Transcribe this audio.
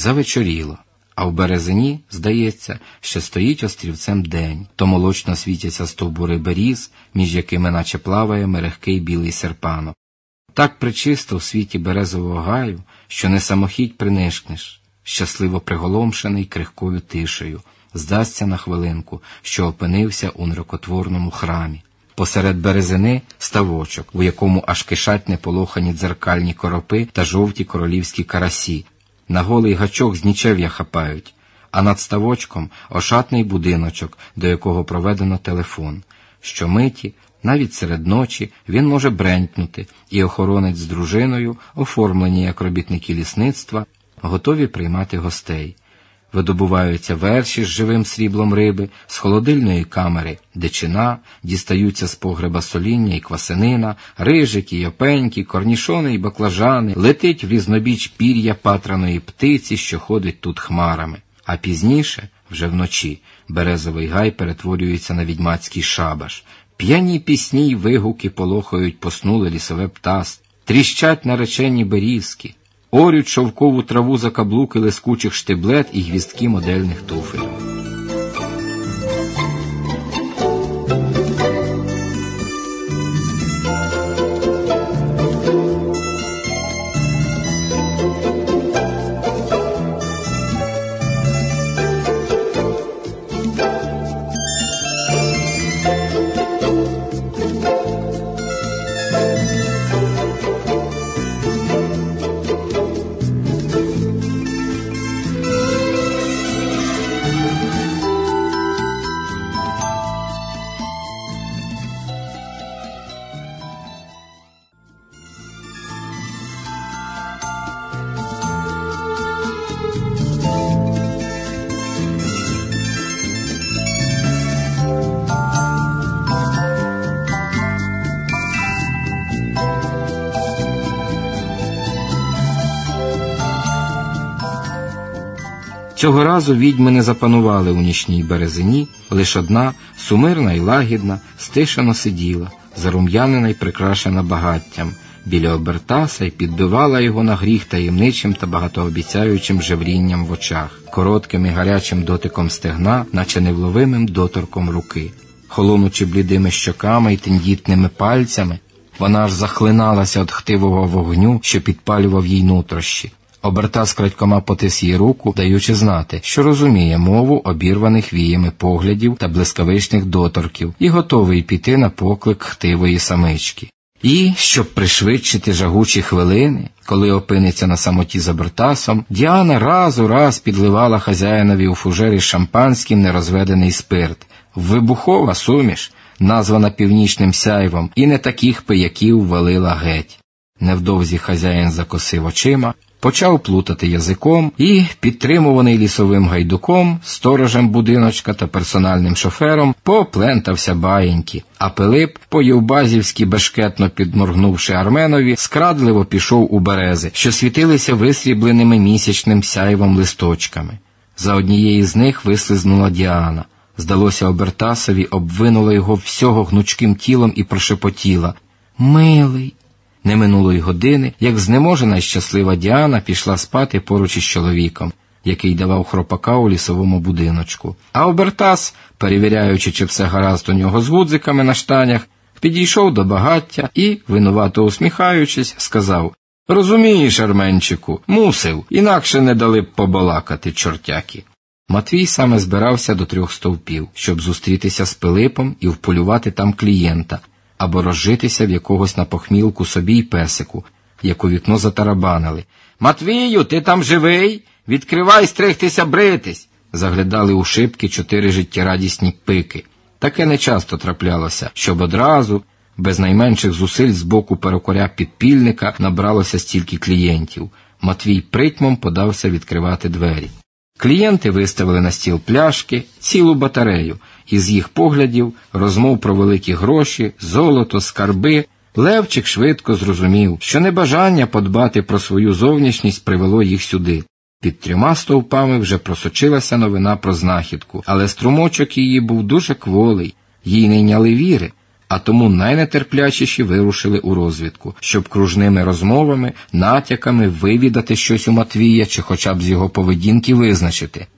Завечоріло, а в Березині, здається, ще стоїть острівцем день. То молочно світяться стовбури беріз, між якими наче плаває мерехкий білий серпанок. Так причисто в світі березового гаю, що не самохідь принишкнеш, щасливо приголомшений крихкою тишею, здасться на хвилинку, що опинився у нерокотворному храмі. Посеред березини ставочок, у якому аж кишать неполохані дзеркальні коропи та жовті королівські карасі. На голий гачок з нічев'я хапають, а над ставочком ошатний будиночок, до якого проведено телефон. Щомиті, навіть серед ночі, він може бренькнути, і охоронець з дружиною, оформлені як робітники лісництва, готові приймати гостей. Видобуваються верші з живим сріблом риби, з холодильної камери дичина, дістаються з погреба соління і квасенина, рижики й опеньки, корнішони й баклажани, летить в різнобіч пір'я патраної птиці, що ходить тут хмарами. А пізніше, вже вночі, березовий гай перетворюється на відьмацький шабаш. П'яні пісні й вигуки полохають поснуле лісове птаство, тріщать наречені берізки, орють шовкову траву за каблуки лискучих штиблет і гвіздки модельних туфель. Цього разу відьми не запанували у нічній Березині, лиш одна, сумирна й лагідна, стишено сиділа, зарум'янена й прикрашена багаттям, біля обертаса й підбивала його на гріх таємничим та багатообіцяючим жеврінням в очах, коротким і гарячим дотиком стегна, наче невловимим доторком руки. Холонучи блідими щоками й тендітними пальцями, вона аж захлиналася від хтивого вогню, що підпалював їй нутрощі. Обертас крадькома потис їй руку, даючи знати, що розуміє мову обірваних віями поглядів та блискавичних доторків і готовий піти на поклик хтивої самички. І, щоб пришвидшити жагучі хвилини, коли опиниться на самоті з Обертасом, Діана раз у раз підливала хазяїнові у фужері шампанським нерозведений спирт. Вибухова суміш, названа північним сяйвом, і не таких пияків валила геть. Невдовзі хазяїн закосив очима, почав плутати язиком і, підтримуваний лісовим гайдуком, сторожем будиночка та персональним шофером, поплентався баєньки, а Пилип, по-євбазівськи бешкетно підморгнувши Арменові, скрадливо пішов у берези, що світилися висрібленими місячним сяйвом листочками. За однієї з них вислизнула Діана. Здалося, Обертасові обвинула його всього гнучким тілом і прошепотіла: «Милий». Не минуло й години, як знеможена й щаслива Діана пішла спати поруч із чоловіком, який давав хропака у лісовому будиночку. А Обертас, перевіряючи, чи все гаразд у нього з гудзиками на штанях, підійшов до багаття і, винувато усміхаючись, сказав: «Розумієш, Арменчику, мусив, інакше не дали б побалакати, чортяки». Матвій саме збирався до 3 стовпів, щоб зустрітися з Пилипом і вполювати там клієнта, або розжитися в якогось на похмілку собі й песику, як у вікно затарабанили. «Матвію, ти там живий? Відкривай стригтися, бритись!» Заглядали у шибки 4 життєрадісні пики. Таке нечасто траплялося, щоб одразу, без найменших зусиль з боку перукаря-підпільника, набралося стільки клієнтів. Матвій притьмом подався відкривати двері. Клієнти виставили на стіл пляшки, цілу батарею. Із їх поглядів, розмов про великі гроші, золото, скарби, Левчик швидко зрозумів, що небажання подбати про свою зовнішність привело їх сюди. Під 3 стовпами вже просочилася новина про знахідку, але струмочок її був дуже кволий, їй не йняли віри, а тому найнетерплячіші вирушили у розвідку, щоб кружними розмовами, натяками вивідати щось у Матвія чи хоча б з його поведінки визначити,